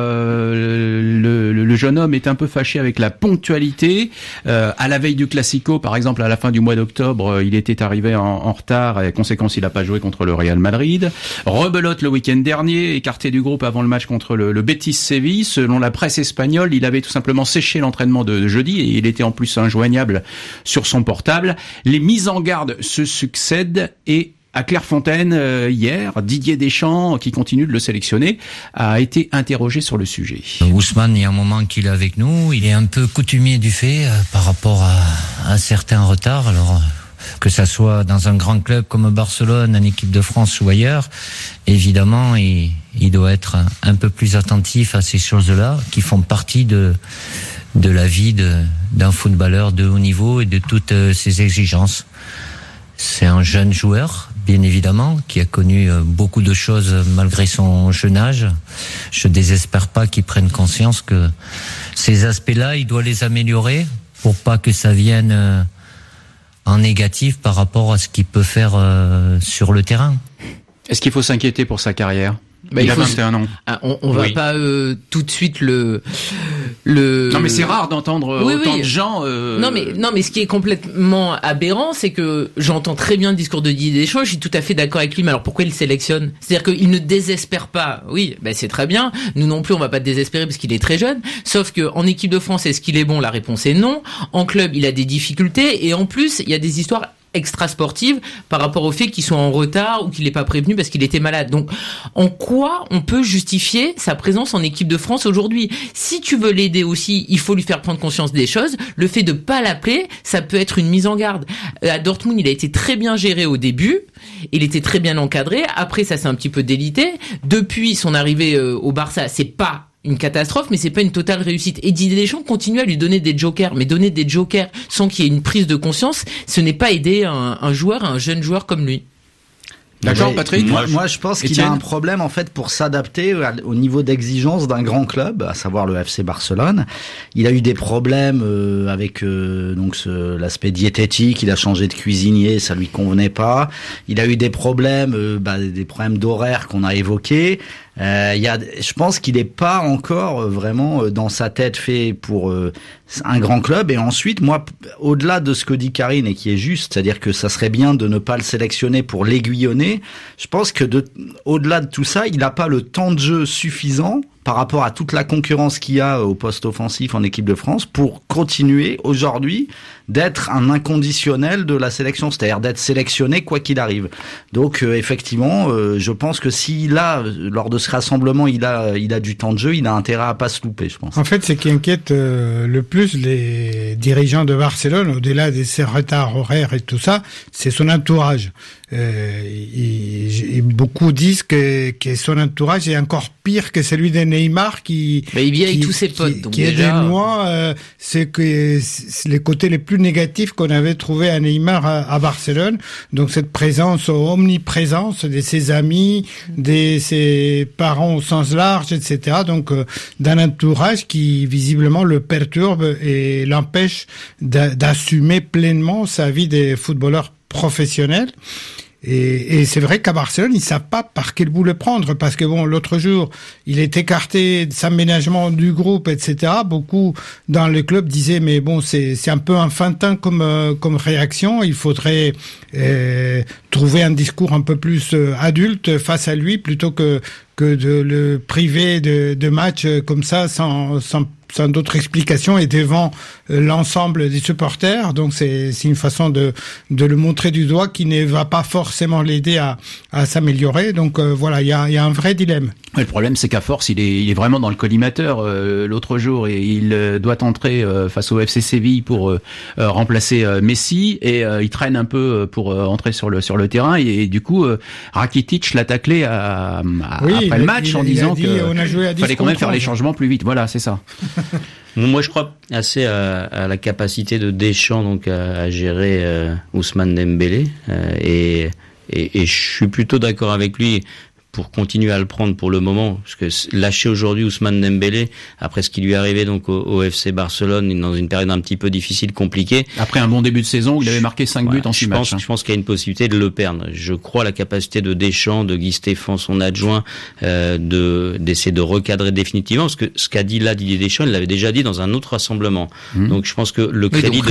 Le jeune homme est un peu fâché avec la ponctualité. À la veille du Classico, par exemple, à la fin du mois d'octobre, il était arrivé en retard et conséquence, il n'a pas joué contre le Real Madrid. Rebelote le week-end dernier, écarté du groupe avant le match contre le Betis Séville. Selon la presse espagnole, il avait tout simplement séché l'entraînement de jeudi et il était en plus injoignable sur son portable. Les mises en garde se succèdent et à Clairefontaine, hier, Didier Deschamps, qui continue de le sélectionner, a été interrogé sur le sujet. Ousmane, il y a un moment qu'il est avec nous. Il est un peu coutumier du fait par rapport à certains retards. Alors, que ça soit dans un grand club comme Barcelone, en équipe de France ou ailleurs, évidemment, il doit être un peu plus attentif à ces choses-là, qui font partie de la vie d'un footballeur de haut niveau et de toutes ses exigences. C'est un jeune joueur, bien évidemment, qui a connu beaucoup de choses malgré son jeune âge. Je désespère pas qu'il prenne conscience que ces aspects-là, il doit les améliorer pour pas que ça vienne en négatif par rapport à ce qu'il peut faire sur le terrain. Est-ce qu'il faut s'inquiéter pour sa carrière ? Il a 21 ans. On va pas tout de suite le. Non mais c'est rare d'entendre autant de gens. Non mais ce qui est complètement aberrant, c'est que j'entends très bien le discours de Didier Deschamps. Je suis tout à fait d'accord avec lui. Mais alors pourquoi il le sélectionne ? C'est-à-dire qu'il ne désespère pas. Oui, c'est très bien. Nous non plus, on va pas désespérer parce qu'il est très jeune. Sauf que en équipe de France, est-ce qu'il est bon ? La réponse est non. En club, il a des difficultés et en plus, il y a des histoires extra-sportive par rapport au fait qu'il soit en retard ou qu'il n'est pas prévenu parce qu'il était malade. Donc, en quoi on peut justifier sa présence en équipe de France aujourd'hui ? Si tu veux l'aider aussi, il faut lui faire prendre conscience des choses. Le fait de pas l'appeler, ça peut être une mise en garde. À Dortmund, il a été très bien géré au début. Il était très bien encadré. Après, ça s'est un petit peu délité. Depuis son arrivée au Barça, c'est pas une catastrophe, mais c'est pas une totale réussite. Et Didier Deschamps continue à lui donner des jokers, mais donner des jokers sans qu'il y ait une prise de conscience, ce n'est pas aider un jeune joueur comme lui. D'accord, Patrick? Moi, je pense qu'il a un problème, en fait, pour s'adapter au niveau d'exigence d'un grand club, à savoir le FC Barcelone. Il a eu des problèmes avec l'aspect diététique. Il a changé de cuisinier, ça lui convenait pas. Il a eu des problèmes, des problèmes d'horaire qu'on a évoqués. Je pense qu'il n'est pas encore vraiment dans sa tête fait pour un grand club. Et ensuite, moi, au-delà de ce que dit Karine et qui est juste, c'est-à-dire que ça serait bien de ne pas le sélectionner pour l'aiguillonner, je pense que au-delà de tout ça, il n'a pas le temps de jeu suffisant par rapport à toute la concurrence qu'il y a au poste offensif en équipe de France pour continuer aujourd'hui d'être un inconditionnel de la sélection, c'est-à-dire d'être sélectionné quoi qu'il arrive. Donc effectivement, je pense que s'il a, lors de ce rassemblement, il a du temps de jeu, il a intérêt à pas se louper, je pense. En fait, ce qui inquiète le plus les dirigeants de Barcelone, au-delà de ses retards horaires et tout ça, c'est son entourage. Beaucoup disent que son entourage est encore pire que celui de Neymar qui il vient avec tous ses potes, donc qui déjà... est moi c'est que les côtés les plus négatifs qu'on avait trouvé à Neymar à Barcelone, donc cette présence omniprésence de ses amis, de ses parents au sens large, etc. Donc d'un entourage qui visiblement le perturbe et l'empêche d'assumer pleinement sa vie de footballeur professionnel. Et c'est vrai qu'à Barcelone, ils savent pas par quel bout le prendre, parce que l'autre jour, il est écarté de s'aménagement du groupe, etc. Beaucoup dans le club disaient, mais c'est un peu enfantin comme réaction. Il faudrait trouver un discours un peu plus adulte face à lui, plutôt que de le priver de matchs comme ça sans d'autres explications et devant l'ensemble des supporters. Donc c'est une façon de le montrer du doigt qui ne va pas forcément l'aider à s'améliorer. Donc voilà, il y a un vrai dilemme. Le problème, c'est qu'à force, il est vraiment dans le collimateur l'autre jour, et il doit entrer face au FC Séville pour remplacer Messi, et il traîne un peu pour entrer sur le terrain, et du coup Rakitic l'a taclé après le match en disant qu'il fallait quand même faire les changements plus vite. Voilà, c'est ça. Moi, je crois assez à la capacité de Deschamps donc à gérer Ousmane Dembélé, et je suis plutôt d'accord avec lui pour continuer à le prendre pour le moment, parce que lâcher aujourd'hui Ousmane Dembélé après ce qui lui est arrivé donc au FC Barcelone dans une période un petit peu difficile, compliquée. Après un bon début de saison où il avait marqué 5 buts en 6 matchs. Je pense qu'il y a une possibilité de le perdre. Je crois à la capacité de Deschamps, de Guy Stéphane, son adjoint, d'essayer de recadrer définitivement, parce que ce qu'a dit là Didier Deschamps, il l'avait déjà dit dans un autre rassemblement. Donc je pense que le crédit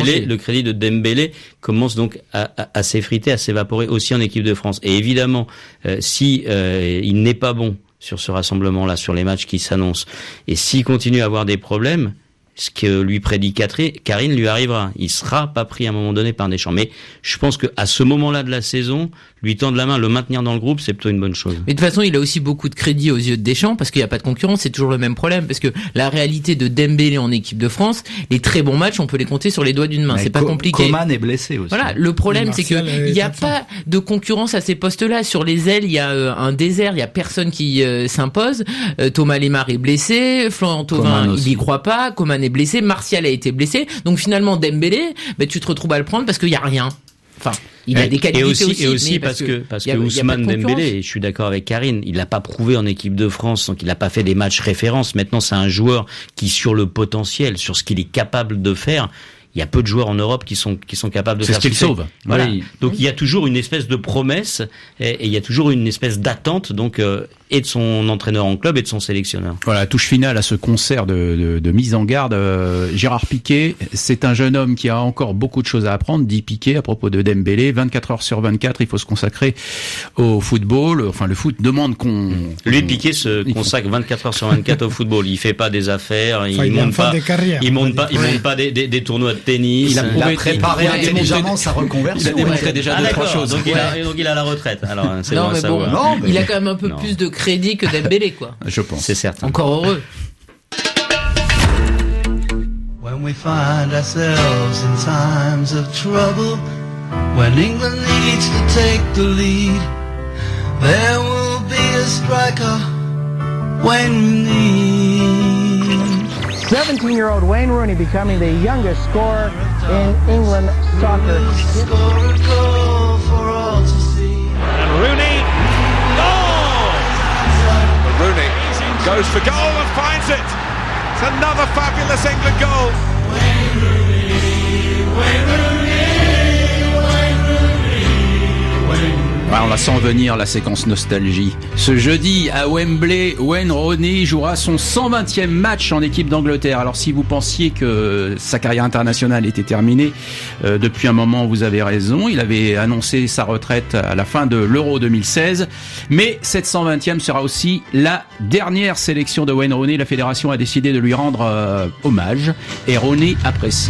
de Dembélé commence donc à s'effriter, à s'évaporer aussi en équipe de France. Et évidemment, si il n'est pas bon sur ce rassemblement-là, sur les matchs qui s'annoncent, et s'il continue à avoir des problèmes, ce que lui prédit Karine lui arrivera. Il sera pas pris à un moment donné par Deschamps. Mais je pense que à ce moment-là de la saison, lui tendre la main, le maintenir dans le groupe, c'est plutôt une bonne chose. Mais de toute façon, il a aussi beaucoup de crédit aux yeux de Deschamps, parce qu'il n'y a pas de concurrence, c'est toujours le même problème, parce que la réalité de Dembélé en équipe de France, les très bons matchs, on peut les compter sur les doigts d'une main. C'est pas compliqué. Coman est blessé aussi. Voilà, le problème, c'est que il n'y a pas de concurrence à ces postes-là. Sur les ailes, il y a un désert, il y a personne qui s'impose. Thomas Lemar est blessé, Florent Thauvin, il y croit pas, Coman est blessé, Martial a été blessé. Donc finalement, Dembélé, tu te retrouves à le prendre parce qu'il y a rien. Enfin, il a des qualités aussi parce que Ousmane Dembélé, et je suis d'accord avec Karine, il l'a pas prouvé en équipe de France, donc il n'a pas fait des matchs références. Maintenant, c'est un joueur qui, sur le potentiel, sur ce qu'il est capable de faire, il y a peu de joueurs en Europe qui sont capables de faire ça. C'est ce qu'il sauve. Voilà. Oui. Donc il y a toujours une espèce de promesse et il y a toujours une espèce d'attente donc et de son entraîneur en club et de son sélectionneur. Voilà, touche finale à ce concert de mise en garde. Gérard Piqué, c'est un jeune homme qui a encore beaucoup de choses à apprendre, dit Piqué à propos de Dembélé. 24 heures sur 24, il faut se consacrer au football. Enfin, le foot demande Lui, Piqué se consacre 24 heures sur 24 au football. Il fait pas des affaires, il monte pas des tournois de tennis. Il a préparé intelligemment sa reconversion. Il a démontré déjà deux, trois choses. Donc il a la retraite. Alors, c'est non, mais bon, il a quand même un peu plus de crédit que Dembélé, quoi. Je pense. C'est certain. Encore heureux. When we find ourselves in times of trouble, when England needs to take the lead, there will be a striker when we need 17-year-old Wayne Rooney becoming the youngest scorer in England soccer. And Rooney, goal! Rooney goes for goal and finds it. It's another fabulous England goal. Wayne Rooney, Wayne Rooney, Wayne Rooney, Wayne Rooney. Ouais, on la sent venir, la séquence nostalgie. Ce jeudi, à Wembley, Wayne Rooney jouera son 120e match en équipe d'Angleterre. Alors si vous pensiez que sa carrière internationale était terminée, depuis un moment, vous avez raison. Il avait annoncé sa retraite à la fin de l'Euro 2016. Mais cette 120e sera aussi la dernière sélection de Wayne Rooney. La fédération a décidé de lui rendre hommage. Et Rooney apprécie.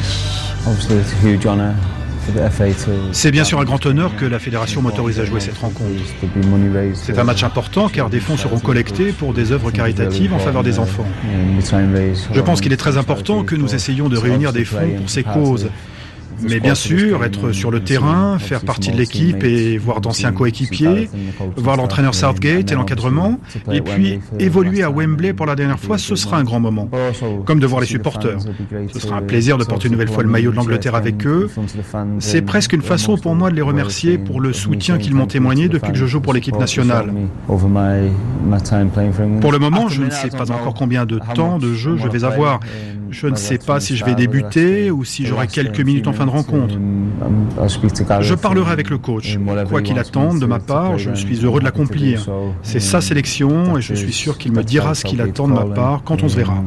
C'est bien sûr un grand honneur que la fédération m'autorise à jouer cette rencontre. C'est un match important car des fonds seront collectés pour des œuvres caritatives en faveur des enfants. Je pense qu'il est très important que nous essayions de réunir des fonds pour ces causes. Mais bien sûr, être sur le terrain, faire partie de l'équipe et voir d'anciens coéquipiers, voir l'entraîneur Southgate et l'encadrement, et puis évoluer à Wembley pour la dernière fois, ce sera un grand moment. Comme de voir les supporters. Ce sera un plaisir de porter une nouvelle fois le maillot de l'Angleterre avec eux. C'est presque une façon pour moi de les remercier pour le soutien qu'ils m'ont témoigné depuis que je joue pour l'équipe nationale. Pour le moment, je ne sais pas encore combien de temps de jeu je vais avoir. Je ne sais pas si je vais débuter ou si j'aurai quelques minutes en fin de rencontre. Je parlerai avec le coach. Quoi qu'il attende de ma part, je suis heureux de l'accomplir. C'est sa sélection et je suis sûr qu'il me dira ce qu'il attend de ma part quand on se verra.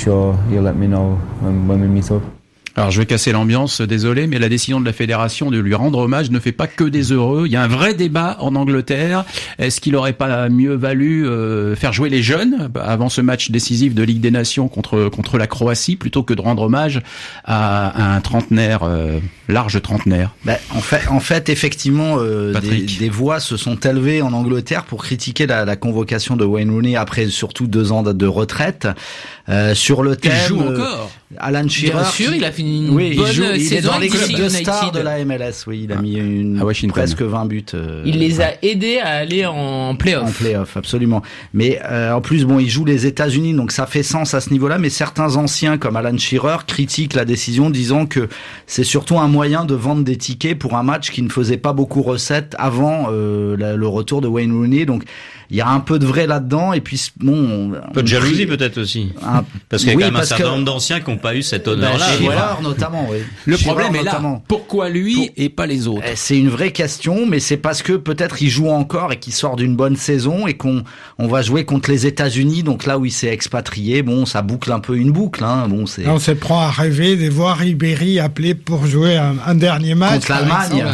Alors je vais casser l'ambiance, désolé, mais la décision de la fédération de lui rendre hommage ne fait pas que des heureux. Il y a un vrai débat en Angleterre. Est-ce qu'il aurait pas mieux valu faire jouer les jeunes avant ce match décisif de Ligue des Nations contre la Croatie plutôt que de rendre hommage à un trentenaire, large trentenaire? En fait, effectivement, des voix se sont élevées en Angleterre pour critiquer la convocation de Wayne Rooney après surtout 2 ans de retraite. Sur le thème, il joue encore. Alan Shearer, bien sûr, il a fini une bonne saison. Il est dans l'équipe de United. stars de la MLS. Oui, il a mis presque 20 buts. Il les a aidés à aller en play-off. En play-off, absolument. Mais en plus, il joue les États-Unis, donc ça fait sens à ce niveau-là. Mais certains anciens, comme Alan Shearer, critiquent la décision, disant que c'est surtout un moyen de vendre des tickets pour un match qui ne faisait pas beaucoup recette avant le retour de Wayne Rooney. Donc il y a un peu de vrai là-dedans, et puis un peu de jalousie peut-être aussi, parce qu'il y a quand même un certain nombre d'anciens qui n'ont pas eu cet honneur-là. Shearer notamment, oui. Le problème est là. Pourquoi lui et pas les autres? C'est une vraie question, mais c'est parce que peut-être il joue encore et qu'il sort d'une bonne saison et qu'on va jouer contre les États-Unis, donc là où il s'est expatrié. Ça boucle un peu une boucle. On se prend à rêver de voir Ribéry appelé pour jouer un dernier match contre l'Allemagne.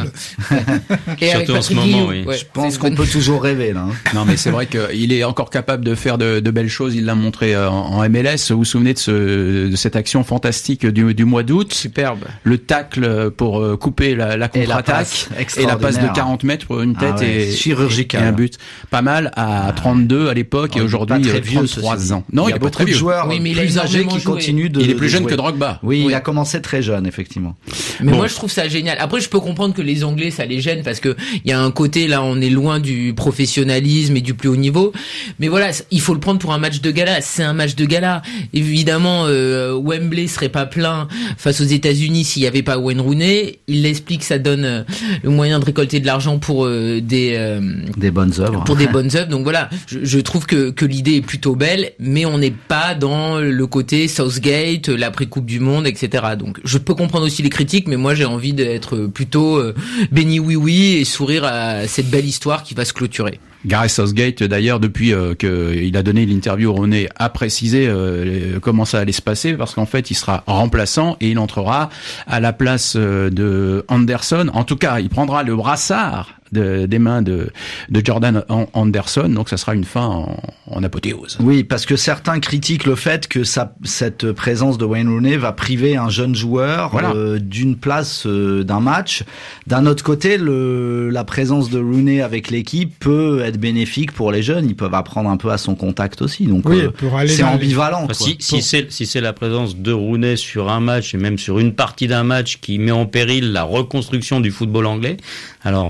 Et surtout en ce moment, oui. Je pense qu'on peut toujours rêver là. Non, mais c'est vrai qu'il est encore capable de faire de belles choses. Il l'a montré en MLS. Vous vous souvenez de cette action fantastique du mois d'août? Superbe. Le tacle pour couper la contre-attaque et la passe de 40 mètres pour une tête et chirurgicale. Et un but. Pas mal à 32 à l'époque et aujourd'hui 33 ans. Non, il est pas très vieux. Joueurs plus âgés qui continuent de. Il est plus jeune que Drogba. Oui, il a commencé très jeune effectivement. Mais moi je trouve ça génial. Après je peux comprendre que les Anglais ça les gêne parce que il y a un côté là on est loin du professionnalisme et du plus haut niveau. Mais voilà, il faut le prendre pour un match de gala. C'est un match de gala. Évidemment, Wembley serait pas plein face aux États-Unis s'il y avait pas Wayne Rooney. Il l'explique, ça donne le moyen de récolter de l'argent pour des bonnes œuvres. Pour des bonnes œuvres. Donc voilà, je trouve que l'idée est plutôt belle, mais on n'est pas dans le côté Southgate, l'après-coupe du monde, etc. Donc je peux comprendre aussi les critiques, mais moi j'ai envie d'être plutôt béni oui et sourire à cette belle histoire qui va se clôturer. Gareth Southgate, d'ailleurs, depuis qu'il a donné l'interview au Rooney, a précisé comment ça allait se passer, parce qu'en fait, il sera remplaçant et il entrera à la place de Anderson. En tout cas, il prendra le brassard des mains de Jordan Anderson, donc ça sera une fin en apothéose. Oui, parce que certains critiquent le fait que cette présence de Wayne Rooney va priver un jeune joueur d'une place d'un match. D'un autre côté, la présence de Rooney avec l'équipe peut être bénéfique pour les jeunes. Ils peuvent apprendre un peu à son contact aussi. Donc c'est ambivalent. Si c'est la présence de Rooney sur un match et même sur une partie d'un match qui met en péril la reconstruction du football anglais, alors franchement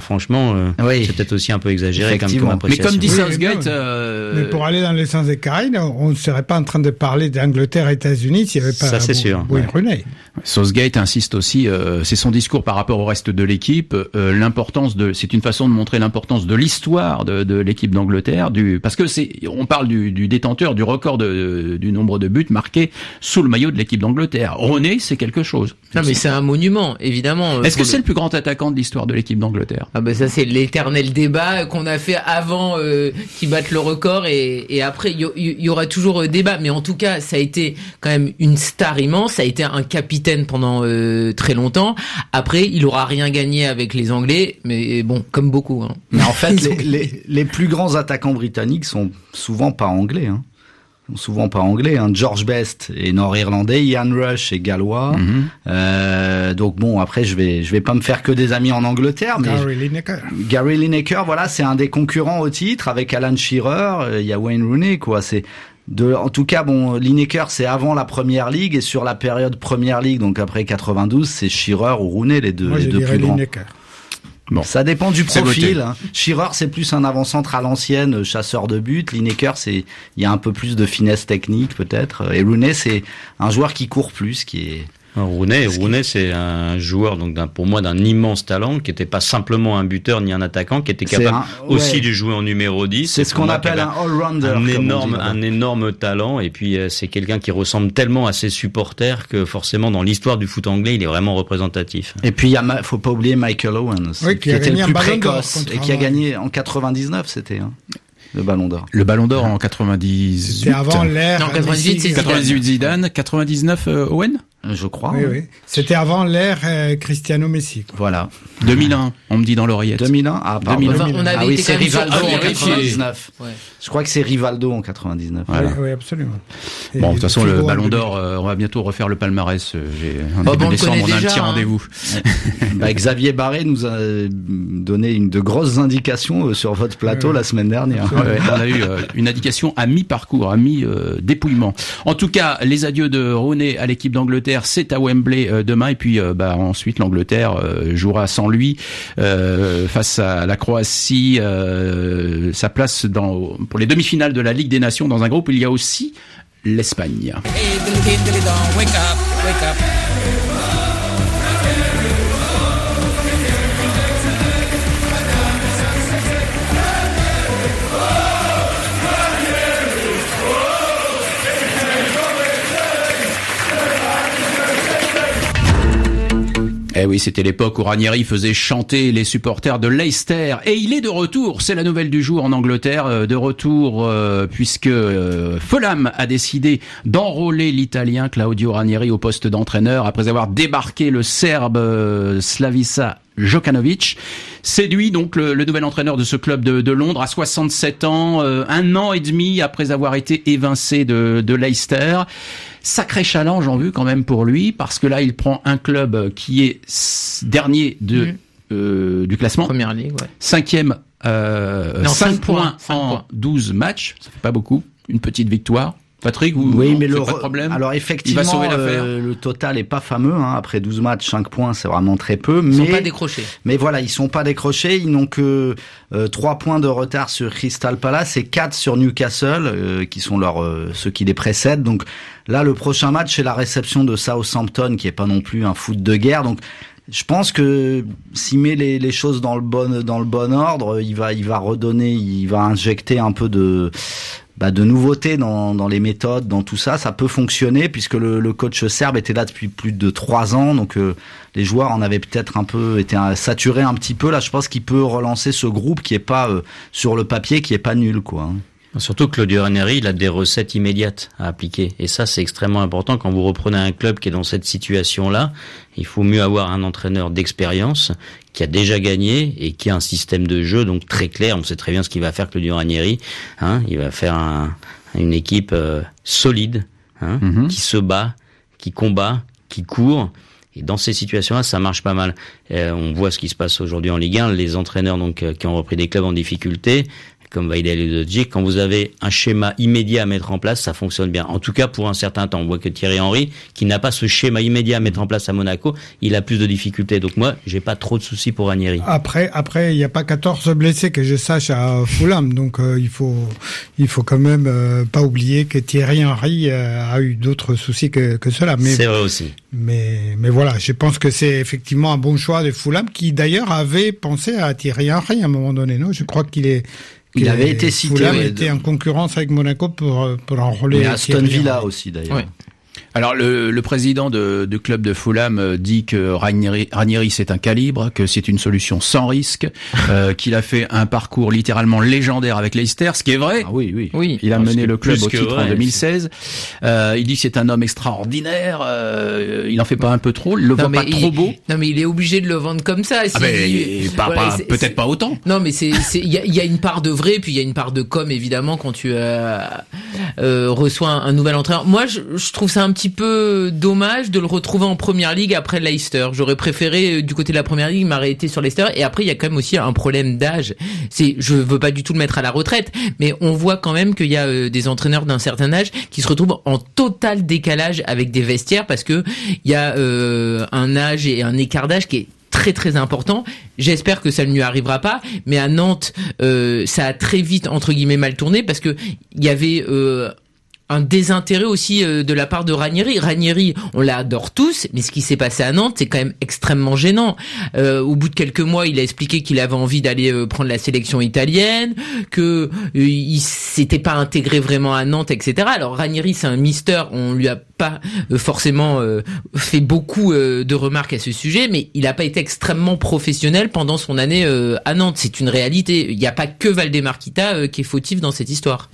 ans, c'est peut-être aussi un peu exagéré comme appréciation. Mais comme dit Southgate... Mais pour aller dans le sens des Caraïbes, on ne serait pas en train de parler d'Angleterre et États-Unis s'il n'y avait pas Wayne Rooney. Southgate insiste aussi, c'est son discours par rapport au reste de l'équipe, c'est une façon de montrer l'importance de l'histoire de l'équipe d'Angleterre, parce que on parle du détenteur du record du nombre de buts marqués sous le maillot de l'équipe d'Angleterre. Rooney, c'est quelque chose. Non, mais c'est un monument, évidemment. Est-ce que c'est le plus grand attaquant de l'histoire de l'équipe d'Angleterre? Ah ben ça, c'est l'éternel débat qu'on a fait avant qu'ils battent le record, et après il y aura toujours débat. Mais en tout cas, ça a été quand même une star immense. Ça a été un capitaine pendant très longtemps. Après, il aura rien gagné avec les Anglais, mais bon, comme beaucoup. Hein. Mais en fait, les plus grands attaquants britanniques sont souvent pas anglais. George Best est nord-irlandais, Ian Rush est gallois. Donc bon, après je vais pas me faire que des amis en Angleterre, mais Gary Lineker, voilà, c'est un des concurrents au titre avec Alan Shearer. Il y a Wayne Rooney, quoi. En tout cas, bon, Lineker, c'est avant la Première Ligue, et sur la période Première Ligue, donc après 92, c'est Shearer ou Rooney, les deux plus grands. Lineker. Bon. Ça dépend du profil. Shearer, c'est plus un avant-centre à l'ancienne, chasseur de but. Lineker, il y a un peu plus de finesse technique, peut-être. Et Rooney, c'est un joueur qui court plus, qui est... Rooney, c'est un joueur donc pour moi d'un immense talent, qui n'était pas simplement un buteur ni un attaquant, qui était capable aussi de jouer en numéro 10. C'est ce qu'on appelle un all-rounder. Un énorme talent, et puis c'est quelqu'un qui ressemble tellement à ses supporters que forcément dans l'histoire du foot anglais, il est vraiment représentatif. Et puis faut pas oublier Michael Owen, qui était le plus précoce et qui a gagné en 99, c'était. Le Ballon d'Or. Le Ballon d'Or en 98. C'était avant l'ère. Non, 98, c'est 98 Zidane, 99 Owen. Je crois. Oui. C'était avant l'ère Cristiano Messi. Quoi. Voilà. 2001, on me dit dans l'oreillette. 2001. Ah, pardon. 2001. Enfin, on avait été c'est Rivaldo en 99. Ouais. Je crois que c'est Rivaldo en 99. Voilà. Oui, absolument. Bon, de toute façon, le Ballon d'Or, on va bientôt refaire le palmarès. En début décembre, on a un petit rendez-vous. Xavier Barré nous a donné de grosses indications sur votre plateau la semaine dernière. On a eu une indication à mi-parcours, à mi-dépouillement. En tout cas, les adieux de Rooney à l'équipe d'Angleterre, c'est à Wembley demain, et puis ensuite l'Angleterre jouera sans lui face à la Croatie, sa place pour les demi-finales de la Ligue des Nations, dans un groupe où il y a aussi l'Espagne. Eh oui, c'était l'époque où Ranieri faisait chanter les supporters de Leicester. Et il est de retour, c'est la nouvelle du jour en Angleterre, de retour puisque Fulham a décidé d'enrôler l'Italien Claudio Ranieri au poste d'entraîneur après avoir débarqué le Serbe Slaviša Jokanovic. Séduit donc le nouvel entraîneur de ce club de Londres à 67 ans, un an et demi après avoir été évincé de Leicester. Sacré challenge en vue quand même pour lui, parce que là il prend un club qui est dernier du classement, Première Ligue, ouais. 5e, 5 points en 12 matchs, ça fait pas beaucoup, une petite victoire. Patrick, oui, mais pas de problème. Alors effectivement, il va sauver l'affaire. Le total est pas fameux. Après 12 matchs, 5 points, c'est vraiment très peu. Ils sont pas décrochés. Mais voilà, ils sont pas décrochés. Ils n'ont que 3 points de retard sur Crystal Palace et 4 sur Newcastle, qui sont ceux qui les précèdent. Donc là, le prochain match, c'est la réception de Southampton, qui est pas non plus un foot de guerre. Donc je pense que s'il met les choses dans le bon ordre, il va redonner, il va injecter un peu de nouveautés dans les méthodes, dans tout ça. Ça peut fonctionner puisque le coach serbe était là depuis plus de 3 ans. Donc les joueurs en avaient peut-être un peu été saturés un petit peu. Là, je pense qu'il peut relancer ce groupe qui est pas sur le papier, qui est pas nul, quoi. Surtout que Claudio Ranieri, il a des recettes immédiates à appliquer. Et ça, c'est extrêmement important quand vous reprenez un club qui est dans cette situation-là. Il faut mieux avoir un entraîneur d'expérience qui a déjà gagné et qui a un système de jeu donc très clair. On sait très bien ce qu'il va faire Claudio Ranieri. Il va faire une équipe solide, qui se bat, qui combat, qui court. Et dans ces situations-là, ça marche pas mal. On voit ce qui se passe aujourd'hui en Ligue 1. Les entraîneurs donc qui ont repris des clubs en difficulté, comme Vaidel et Ludovic, quand vous avez un schéma immédiat à mettre en place, ça fonctionne bien. En tout cas, pour un certain temps. On voit que Thierry Henry, qui n'a pas ce schéma immédiat à mettre en place à Monaco, il a plus de difficultés. Donc moi, j'ai pas trop de soucis pour Ranieri. Après, il n'y a pas 14 blessés que je sache à Fulham, donc il faut quand même pas oublier que Thierry Henry a eu d'autres soucis que cela. Mais c'est vrai aussi. Mais voilà, je pense que c'est effectivement un bon choix de Fulham, qui d'ailleurs avait pensé à Thierry Henry à un moment donné, non? Je crois il avait été cité. Fulham était en concurrence avec Monaco pour enrôler. Mais Aston Villa aussi d'ailleurs. Ouais. Alors le président de club de Fulham dit que Ranieri c'est un calibre, que c'est une solution sans risque, qu'il a fait un parcours littéralement légendaire avec Leicester, ce qui est vrai. Ah oui. Il a mené le club au titre en 2016. Il dit que c'est un homme extraordinaire. Il en fait pas un peu trop. Il le voit pas trop beau. Non mais il est obligé de le vendre comme ça. Peut-être pas autant. Non mais il y a une part de vrai, puis il y a une part de com évidemment quand tu reçois un nouvel entraîneur. Moi je trouve ça un petit peu dommage de le retrouver en Première Ligue après Leicester. J'aurais préféré du côté de la Première Ligue m'arrêter sur Leicester. Et après il y a quand même aussi un problème d'âge. Je veux pas du tout le mettre à la retraite, mais on voit quand même qu'il y a des entraîneurs d'un certain âge qui se retrouvent en total décalage avec des vestiaires parce que il y a un âge et un écart d'âge qui est très très important. J'espère que ça ne lui arrivera pas, mais à Nantes ça a très vite entre guillemets mal tourné parce que il y avait un désintérêt aussi de la part de Ranieri. Ranieri, on l'adore tous, mais ce qui s'est passé à Nantes, c'est quand même extrêmement gênant. Au bout de quelques mois, il a expliqué qu'il avait envie d'aller prendre la sélection italienne, que il s'était pas intégré vraiment à Nantes, etc. Alors Ranieri, c'est un mister, on lui a pas forcément fait beaucoup de remarques à ce sujet, mais il a pas été extrêmement professionnel pendant son année à Nantes. C'est une réalité. Il n'y a pas que Valdemar Kita qui est fautif dans cette histoire.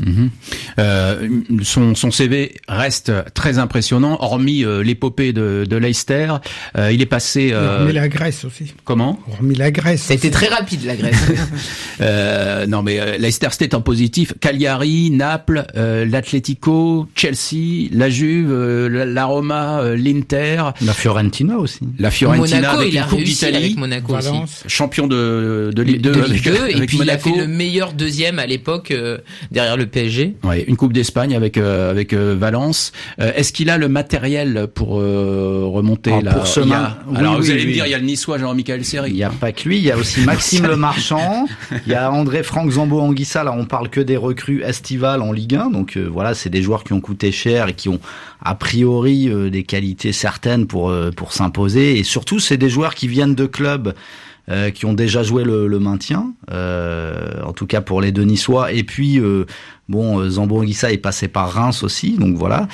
Son CV reste très impressionnant, hormis l'épopée de Leicester. Il est passé... Hormis la Grèce aussi. Comment? Hormis la Grèce. C'était très rapide, la Grèce. Non, mais Leicester, c'était en positif. Cagliari, Naples, l'Atlético, Chelsea, la Juve, la Roma, l'Inter. La Fiorentina aussi. La Fiorentina Monaco, avec il a une Coupe réussi d'Italie. avec Monaco Valence. aussi. Champion de Ligue 2 avec et puis Monaco. il a fait le meilleur deuxième à l'époque derrière le PSG. Ouais, une Coupe d'Espagne avec Valence. Est-ce qu'il a le matériel pour remonter pour ce Alors vous allez me dire, il y a le Niçois Jean-Michel Seri. Il n'y a pas que lui, il y a aussi Maxime Le Marchand, il y a André-Franck Zambo-Anguissa. Là, on parle que des recrues estivales en Ligue 1. Donc voilà, c'est des joueurs qui ont coûté cher et qui ont a priori des qualités certaines pour s'imposer. Et surtout, c'est des joueurs qui viennent de clubs qui ont déjà joué le maintien, en tout cas pour les deux Niçois. Et puis Zambo-Anguissa est passé par Reims aussi, donc voilà.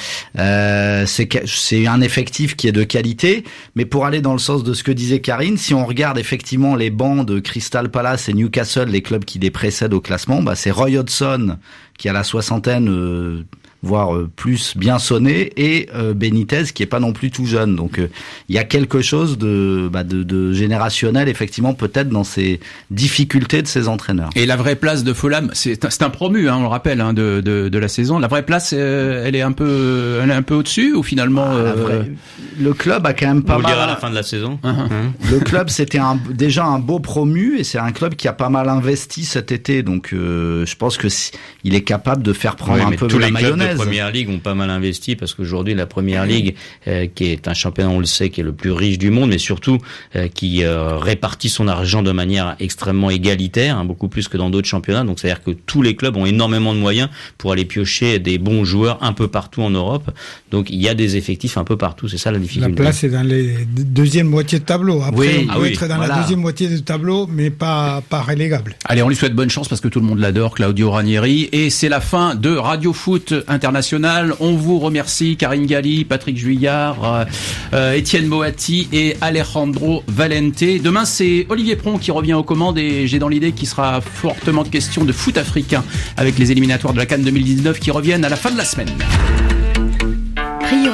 C'est un effectif qui est de qualité, mais pour aller dans le sens de ce que disait Karine, si on regarde effectivement les bancs de Crystal Palace et Newcastle, les clubs qui les précèdent au classement, c'est Roy Hodgson qui a la soixantaine, voire plus bien sonné, et Benitez qui est pas non plus tout jeune. Donc il y a quelque chose de générationnel effectivement peut-être dans ces difficultés de ces entraîneurs. Et la vraie place de Fulham, c'est un promu, on le rappelle, de la saison. La vraie place, elle est un peu au-dessus ou finalement le club a quand même pas mal. On le dira à la fin de la saison. Le club c'était déjà un beau promu et c'est un club qui a pas mal investi cet été. Donc je pense que il est capable de faire prendre un peu de la mayonnaise. La Première Ligue ont pas mal investi parce qu'aujourd'hui la Première Ligue qui est un championnat, on le sait, qui est le plus riche du monde, mais surtout qui répartit son argent de manière extrêmement égalitaire, beaucoup plus que dans d'autres championnats. Donc c'est-à-dire que tous les clubs ont énormément de moyens pour aller piocher des bons joueurs un peu partout en Europe. Donc il y a des effectifs un peu partout, c'est ça la difficulté. La place est dans les deuxième moitié de tableau. Après on peut être dans la deuxième moitié de tableau, mais pas relégable. Allez, on lui souhaite bonne chance parce que tout le monde l'adore, Claudio Ranieri. Et c'est la fin de Radio Foot International. On vous remercie, Karine Galli, Patrick Juillard, Étienne Moati et Alejandro Valente. Demain, c'est Olivier Pron qui revient aux commandes et j'ai dans l'idée qu'il sera fortement de question de foot africain avec les éliminatoires de la CAN 2019 qui reviennent à la fin de la semaine.